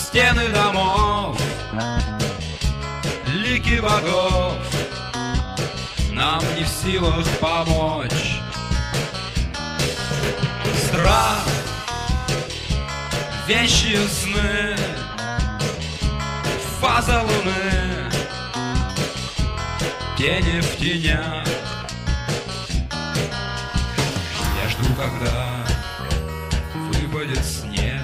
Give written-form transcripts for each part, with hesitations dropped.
стены домов, лики богов нам не в силах помочь. Страх, вещие сны, фаза луны, тени в тенях. Я жду, когда выпадет снег.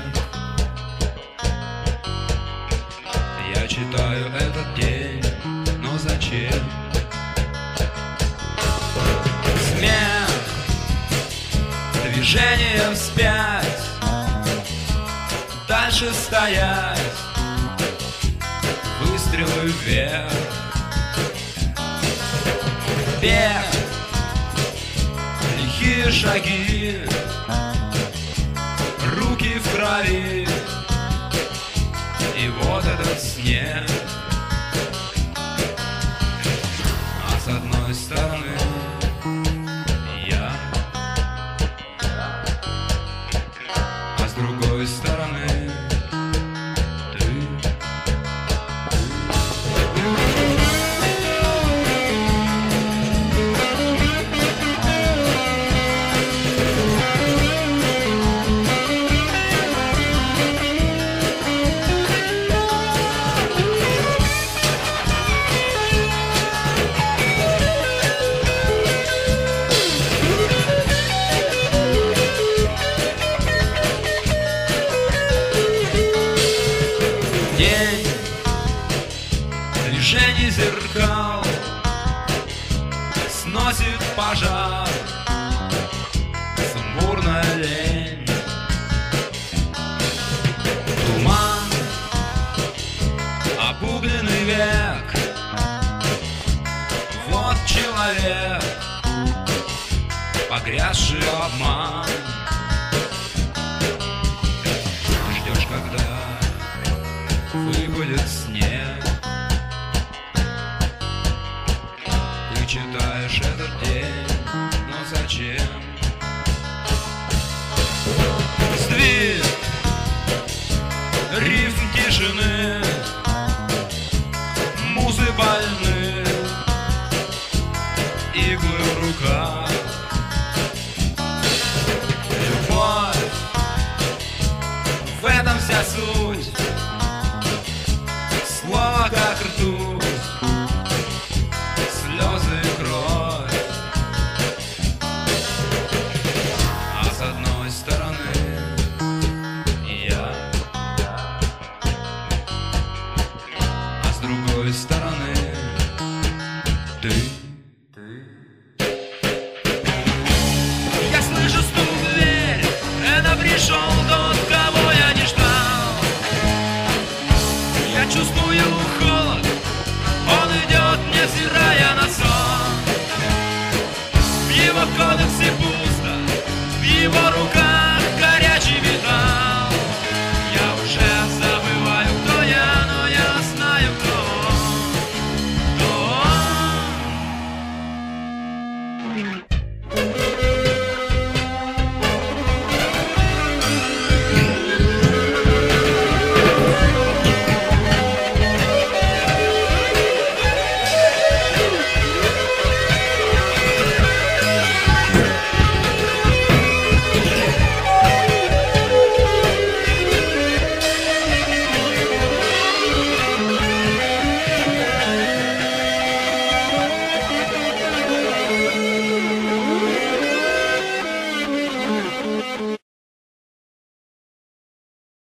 Я читаю этот день, но зачем? Смех, движение вспять, дальше стоять, выстрелы вверх. Бег, лихие шаги, руки в крови, и вот этот снег. А с одной стороны я, а с другой стороны ты. День движений зеркал сносит пожар, сумбурная лень. Туман, обугленный век, вот человек, погрязший в обман. Ждешь, когда выпадет снег. Ты читаешь этот день, но зачем? Сдвиг, рифм тишины, музы больны, иглы в руках. Любовь, в этом вся суть.